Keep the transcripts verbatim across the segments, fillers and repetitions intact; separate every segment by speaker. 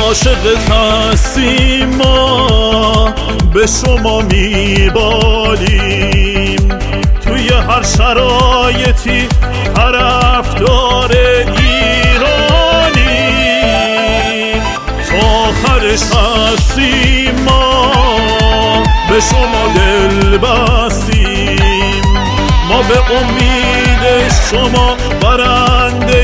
Speaker 1: عاشقت هستیم ما، به شما میبالیم توی هر شرایطی، طرفدار ایرانیم تا آخرش هستیم ما، به شما دل بستیم ما، به امید شما برنده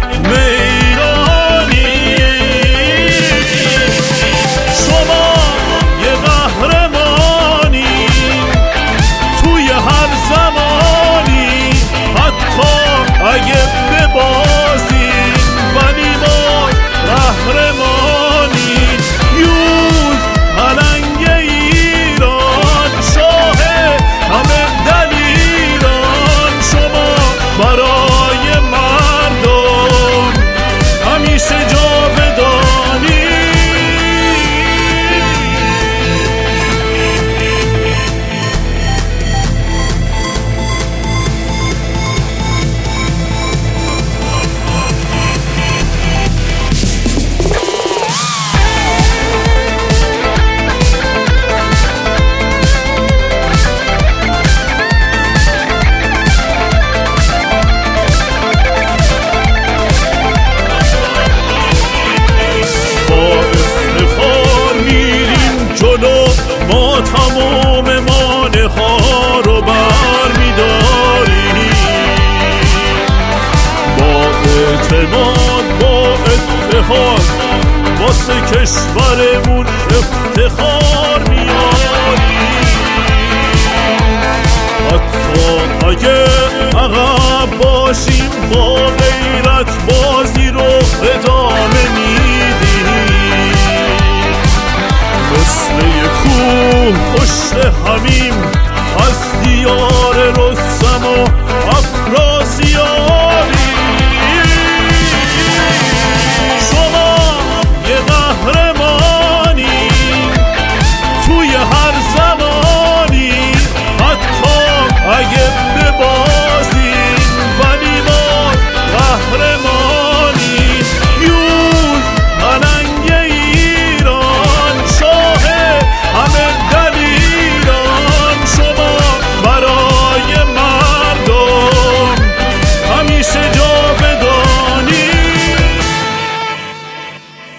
Speaker 1: اگه ببازیم ولی ما قهرمانی. یوز پلنگ ایران، شاه همه دلیران، شما برای مردم همیشه جاودانی. ما تمام مانع ها رو بر می‌داریم، با اعتماد با اتحاد واسه کشورمون افتخار میاریم. حتی اگه عقب باشیم با غیرت بازی رو ادامه میدیم، مثل یک کوه پشت